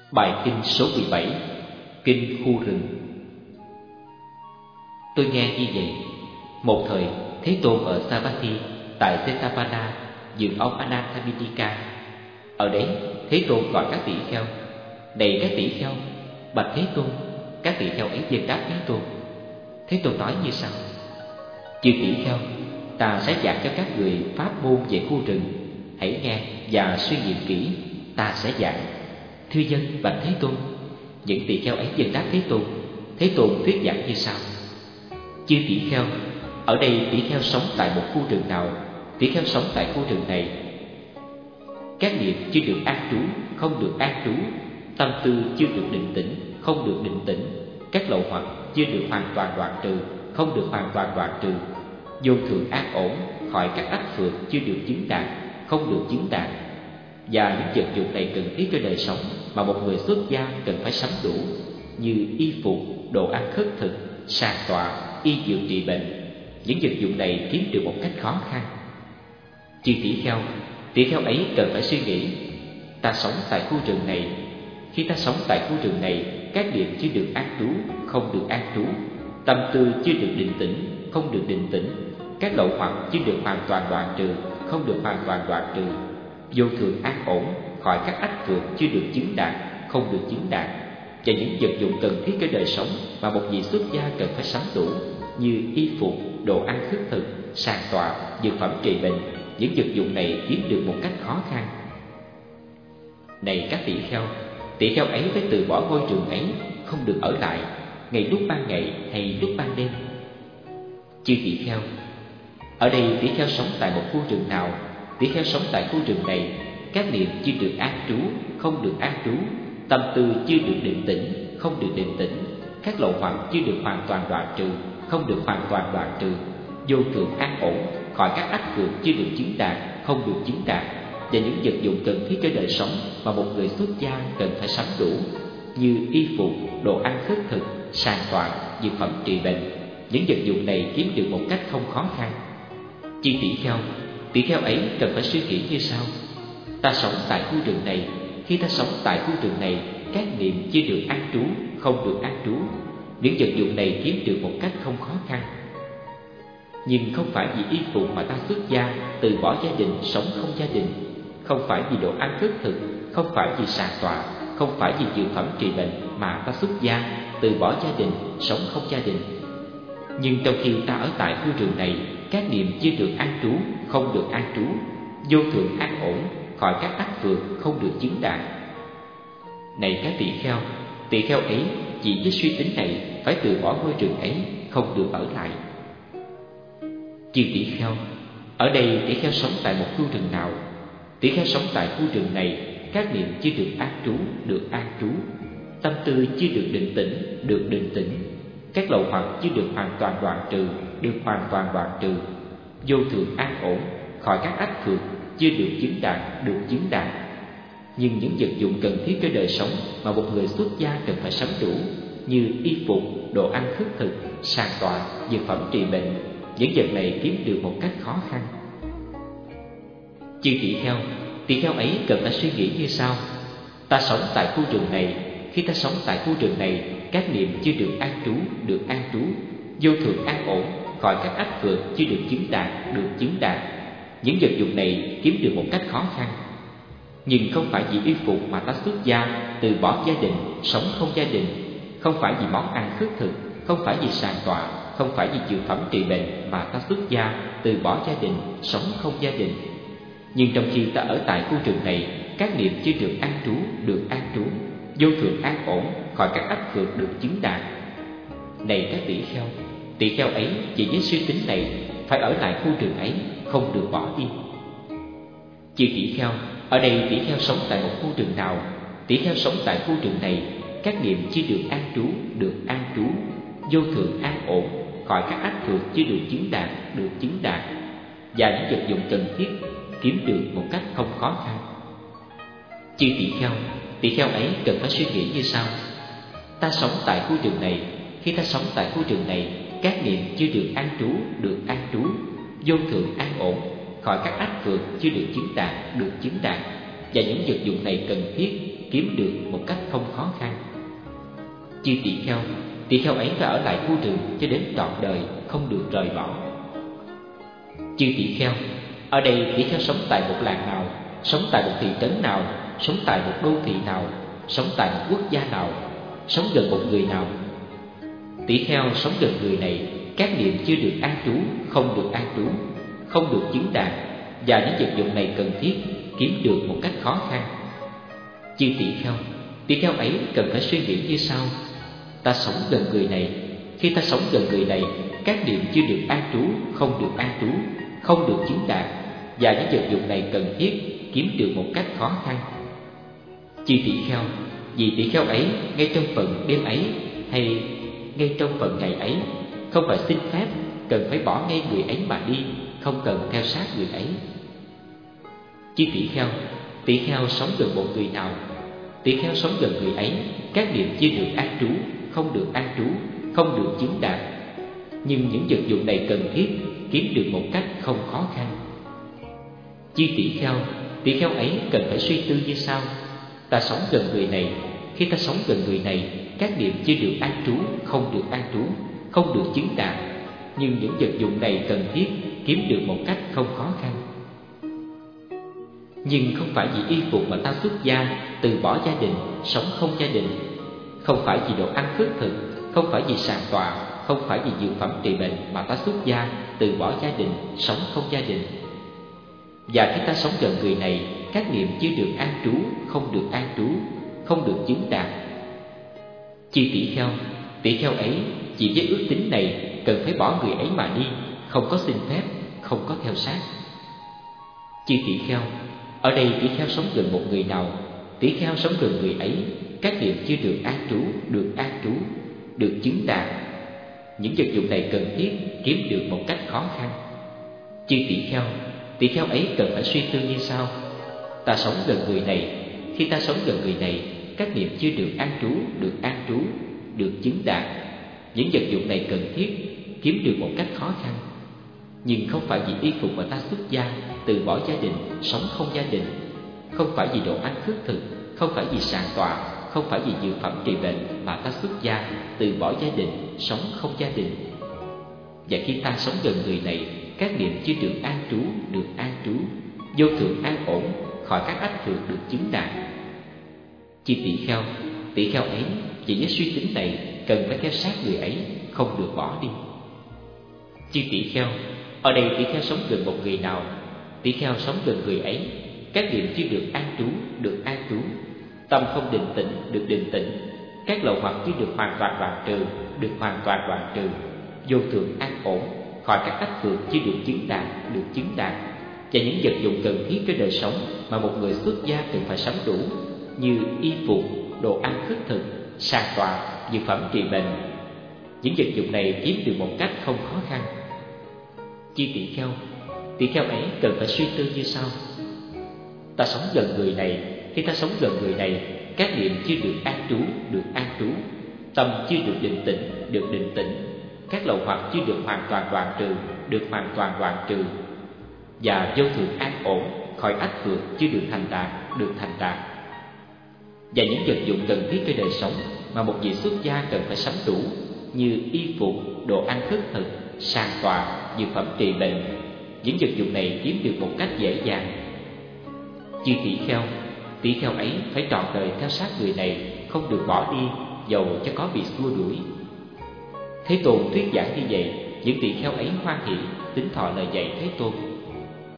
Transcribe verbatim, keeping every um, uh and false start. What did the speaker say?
Bài kinh số mười bảy, Kinh Khu Rừng. Tôi nghe như vậy. Một thời, Thế Tôn ở Savatthi tại Setapana, vườn ông Ananthamidika. Ở đấy, Thế Tôn gọi các tỷ kheo: này các tỷ kheo, bạch Thế Tôn. Các tỷ kheo ấy dâng đáp Thế Tôn. Thế Tôn nói như sau: chư tỷ kheo, ta sẽ giảng cho các người pháp môn về khu rừng. Hãy nghe và suy nghiệm kỹ, ta sẽ giảng. Thưa dân, bạch Thế Tôn. Những tỷ kheo ấy dâng đáp Thế Tôn. Thế Tôn thuyết giảng như sau: chư tỷ kheo, ở đây tỷ kheo sống tại một khu rừng nào? Tỷ kheo sống tại khu rừng này, các niệm chưa được an trú, không được an trú. Tâm tư chưa được định tĩnh, không được định tĩnh. Các lậu hoặc chưa được hoàn toàn đoạn trừ, không được hoàn toàn đoạn trừ. Vô thường an ổn, khỏi các ách phược chưa được chứng đạt, không được chứng đạt. Và những vật dụng này cần thiết cho đời sống mà một người xuất gia cần phải sắm đủ, như y phục, đồ ăn khất thực, sàng tọa, y dược trị bệnh. Những vật dụng này kiếm được một cách khó khăn. Chư tỷ kheo, tỷ kheo ấy cần phải suy nghĩ: ta sống tại khu rừng này. Khi ta sống tại khu rừng này, các niệm chưa được an trú, không được an trú. Tâm tư chưa được định tĩnh, không được định tĩnh. Các lậu hoặc chưa được hoàn toàn đoạn trừ, không được hoàn toàn đoạn trừ. Vô thường an ổn, khỏi các ách phược chưa được chứng đạt, không được chứng đạt. Và những vật dụng cần thiết cho đời sống mà một vị xuất gia cần phải sắm đủ, như y phục, đồ ăn khất thực, sàng tọa, dược phẩm trị bệnh. Những vật dụng này kiếm được một cách khó khăn. Này các tỷ kheo, tỷ kheo ấy phải từ bỏ ngôi trường ấy, không được ở lại, ngày lúc ban ngày hay lúc ban đêm. Chư tỷ kheo, ở đây tỷ kheo sống tại một khu rừng nào? Tỷ kheo sống tại khu rừng này, các niệm chưa được an trú, không được an trú. Tâm tư chưa được định tĩnh, không được định tĩnh. Các lậu hoặc chưa được hoàn toàn đoạn trừ, không được hoàn toàn đoạn trừ. Vô thường an ổn, khỏi các ách phược chưa được chứng đạt, không được chứng đạt. Và những vật dụng cần thiết cho đời sống mà một người xuất gia cần phải sắm đủ, như y phục, đồ ăn khất thực, sàng tọa, dược phẩm trị bệnh. Những vật dụng này kiếm được một cách không khó khăn. Chư tỷ kheo, tỷ kheo ấy cần phải suy nghĩ như sau: ta sống tại khu rừng này. Khi ta sống tại khu rừng này, các niệm chưa được an trú, không được an trú. Những vật dụng này kiếm được một cách không khó khăn. Nhưng không phải vì y phục mà ta xuất gia, từ bỏ gia đình, sống không gia đình. Không phải vì đồ ăn khất thực, không phải vì sàng tọa, không phải vì dược phẩm trị bệnh mà ta xuất gia, từ bỏ gia đình, sống không gia đình. Nhưng trong khi ta ở tại khu rừng này, các niệm chưa được an trú, không được an trú. Vô thường an ổn, khỏi các ách phược, không được chứng đạt. Này các tỷ kheo, tỷ kheo ấy chỉ với suy tính này phải từ bỏ ngôi rừng ấy, không được ở lại. Chư tỷ kheo, ở đây tỷ kheo sống tại một khu rừng nào? Tỷ kheo sống tại khu rừng này, các niệm chưa được an trú, được an trú. Tâm tư chưa được định tĩnh, được định tĩnh. Các lậu hoặc chưa được hoàn toàn đoạn trừ, được hoàn toàn đoạn trừ. Vô thường an ổn, khỏi các ách phược, chưa được chứng đạt, được chứng đạt. Nhưng những vật dụng cần thiết cho đời sống mà một người xuất gia cần phải sắm đủ, như y phục, đồ ăn khất thực, sàng tọa, dược phẩm trị bệnh, những vật này kiếm được một cách khó khăn. Chư tỷ kheo, tỷ kheo ấy cần phải suy nghĩ như sau: ta sống tại khu rừng này. Khi ta sống tại khu rừng này, các niệm chưa được an trú, được an trú. Vô thường an ổn, khỏi các ách phược chưa được chứng đạt, được chứng đạt. Những vật dụng này kiếm được một cách khó khăn. Nhưng không phải vì y phục mà ta xuất gia, từ bỏ gia đình, sống không gia đình. Không phải vì món ăn khất thực, không phải vì sàng tọa, không phải vì dược phẩm trị bệnh mà ta xuất gia, từ bỏ gia đình, sống không gia đình. Nhưng trong khi ta ở tại khu rừng này, các niệm chưa được an trú, được an trú. Vô thường an ổn, khỏi các ách phược được chứng đạt. Này các tỷ kheo, tỷ kheo ấy chỉ với suy tính này phải ở lại khu rừng ấy, không được bỏ đi. Chư tỷ kheo, ở đây tỷ kheo sống tại một khu rừng nào? Tỷ kheo sống tại khu rừng này, các niệm chưa được an trú, được an trú. Vô thường an ổn, khỏi các ách phược chưa được chứng đạt, được chứng đạt. Và những vật dụng cần thiết kiếm được một cách không khó khăn. Chư tỷ kheo, tỷ kheo ấy cần phải suy nghĩ như sau: ta sống tại khu rừng này. Khi ta sống tại khu rừng này, các niệm chưa được an trú, được an trú. Vô thường an ổn, khỏi các ách phược chưa được chứng đạt, được chứng đạt. Và những vật dụng này cần thiết kiếm được một cách không khó khăn. Chư tỳ kheo, tỳ kheo ấy phải ở lại khu rừng cho đến trọn đời, không được rời bỏ. Chư tỳ kheo, ở đây tỳ kheo sống tại một làng nào, sống tại một thị trấn nào, sống tại một đô thị nào, sống tại một quốc gia nào, sống gần một người nào. Tỳ kheo sống gần người này, các niệm chưa được an trú, không được an trú, không được chứng đạt, và những vật dụng này cần thiết kiếm được một cách khó khăn. Chư tỳ kheo, tỳ kheo ấy cần phải suy nghĩ như sau: ta sống gần người này, khi ta sống gần người này, các niệm chưa được an trú, không được an trú, không được chứng đạt, và những vật dụng này cần thiết kiếm được một cách khó khăn. Chư tỳ kheo, vì tỳ kheo ấy ngay trong phần đêm ấy hay ngay trong phần ngày ấy không phải xin phép, cần phải bỏ ngay người ấy mà đi, không cần theo sát người ấy. Chư tỳ kheo, tỳ kheo sống gần một người nào, tỳ kheo sống gần người ấy, các niệm chưa được an trú, không được an trú, không được chứng đạt, nhưng những vật dụng này cần thiết kiếm được một cách không khó khăn. Chư tỳ kheo, tỳ kheo ấy cần phải suy tư như sau: ta sống gần người này, khi ta sống gần người này, các niệm chưa được an trú, không được an trú, không được chứng đạt, nhưng những vật dụng này cần thiết kiếm được một cách không khó khăn. Nhưng không phải vì y phục mà ta xuất gia, từ bỏ gia đình, sống không gia đình. Không phải vì đồ ăn khất thực, không phải vì sàn tọa, không phải vì dược phẩm trị bệnh mà ta xuất gia, từ bỏ gia đình, sống không gia đình. Và khi ta sống gần người này, các niệm chưa được an trú, không được an trú, không được chứng đạt. Chư tỷ kheo, tỷ kheo ấy chỉ với ước tính này cần phải bỏ người ấy mà đi, không có xin phép, không có theo sát. Chư tỷ kheo, ở đây tỷ kheo sống gần một người nào, tỷ kheo sống gần người ấy, các niệm chưa được an trú, được an trú, được chứng đạt. Những vật dụng này cần thiết kiếm được một cách khó khăn. Chư tỷ kheo, tỷ kheo ấy cần phải suy tư như sau: ta sống gần người này, khi ta sống gần người này, các niệm chưa được an trú, được an trú, được chứng đạt. Những vật dụng này cần thiết kiếm được một cách khó khăn. Nhưng không phải vì y phục mà ta xuất gia, từ bỏ gia đình, sống không gia đình. Không phải vì đồ ăn khất thực, không phải vì sàn tọa, không phải vì dược phẩm trị bệnh mà ta xuất gia, từ bỏ gia đình, sống không gia đình. Và khi ta sống gần người này, các niệm chưa được an trú, được an trú, vô thượng an ổn, khỏi các ách thượng được chứng đạt. Chư tỷ kheo, tỷ kheo ấy chỉ với suy tính này cần phải theo sát người ấy, không được bỏ đi. Chư tỷ kheo, ở đây tỷ kheo sống gần một người nào, tỷ kheo sống gần người ấy, các niệm chưa được an trú, được an trú, tâm không định tĩnh, được định tĩnh, các lậu hoặc chưa được hoàn toàn đoạn trừ, được hoàn toàn đoạn trừ, vô thượng an ổn, khỏi các ách phượng chưa được chứng đạt, được chứng đạt. Và những vật dụng cần thiết cho đời sống mà một người xuất gia cần phải sắm đủ, như y phục, đồ ăn khất thực, sàn tọa, dược phẩm trị bệnh. Những vật dụng này kiếm được một cách không khó khăn. Chư tỷ kheo, tỷ kheo ấy cần phải suy tư như sau: ta sống gần người này, khi ta sống gần người này, các niệm chưa được an trú, được an trú, tâm chưa được định tĩnh, được định tĩnh, các lậu hoặc chưa được hoàn toàn đoạn trừ, được hoàn toàn đoạn trừ, và vô thượng an ổn, khỏi ách vượt chưa được thành đạt, được thành đạt. Và những vật dụng cần thiết cho đời sống mà một vị xuất gia cần phải sắm đủ, như y phục, đồ ăn khất thực, sàn tọa, dược phẩm trị bệnh. Những vật dụng này kiếm được một cách dễ dàng. Chư tỷ kheo, tỷ kheo ấy phải trọn đời theo sát người này, không được bỏ đi dầu cho có bị xua đuổi. Thế Tôn thuyết giảng như vậy, những tỷ kheo ấy hoan hỷ tín thọ lời dạy Thế Tôn.